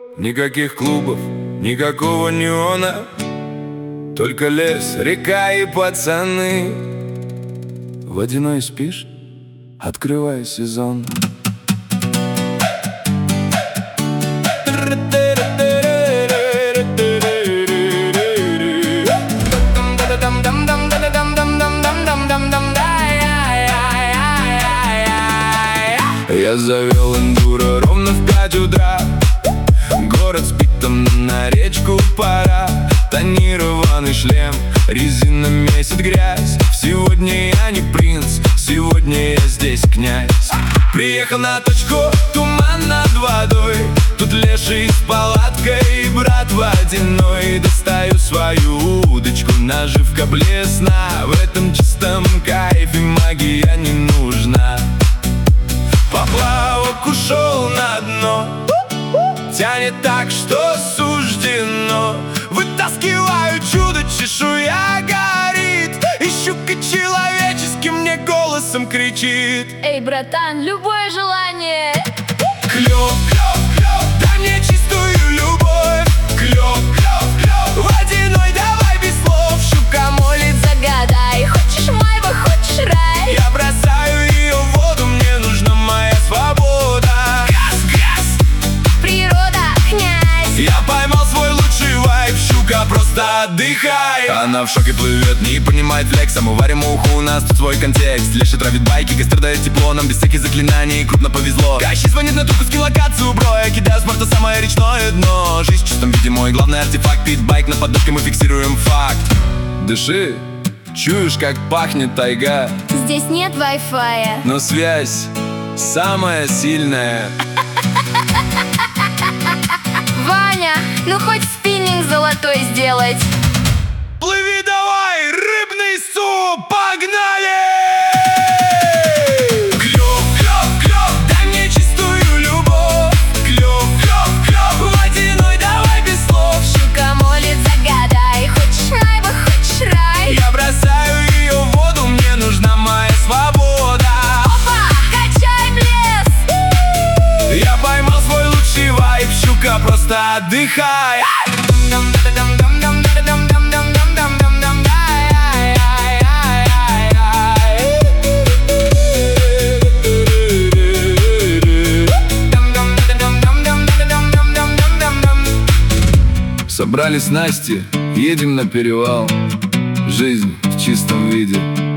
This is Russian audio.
никаких клубов, никакого неона, только лес, река и пацаны. Водяной спишь? Открывай сезон. Я завел эндуро ровно в 5 утра. Город спит, там на речку пора. Тонированный шлем, резина месит грязь. Сегодня я не принц, сегодня я здесь князь. Приехал на точку, туман над водой. Тут леший с палаткой, брат водяной. Достаю свою удочку, наживка блесна. В этом чистом кайфе магия не нужна. Поплавок ушел на дно, тянет так, что суждено. Вытаскиваю чудо, чешуя горит, и щука человеческим мне голосом кричит: эй, братан, любое желание. Клёв, клёв, клёв, дай мне чистую любовь. Клёв, клёв, клёв, водяной давай без слов. Щука молит, загадай, хочешь майба, хочешь рай. Я бросаю ее в воду, мне нужна моя свобода. Газ, газ, природа, князь. я поймал свой лучший вайб, щука, просто отдыхай. Она в шоке плывет, не понимает флекса. Мы варим уху, у нас тут свой контекст. Леша травит байки, костер дает тепло. Нам без всяких заклинаний крупно повезло. Кащи звонит на трубку, скилокацию, бро. Я кидаю с борта самое речное дно. Жизнь в чистом виде мой главный артефакт. Питбайк на подушке, мы фиксируем факт. Дыши, чуешь, как пахнет тайга. Здесь нет вай-фая, но связь самая сильная. Ваня, ну хоть спиннинг золотой сделать. Плыви давай, рыбный суп, погнали! Клёв, клёв, клёв, дай мне чистую любовь. Клёв, клёв, клёв, водяной давай без слов. Щука молит, загадай, хочешь майба, хочешь рай. Я бросаю ее в воду, мне нужна моя свобода. Опа, качай пляс. Я поймал свой лучший вайб, щука, просто отдыхай. Собрали снасти, едем на перевал. Жизнь в чистом виде.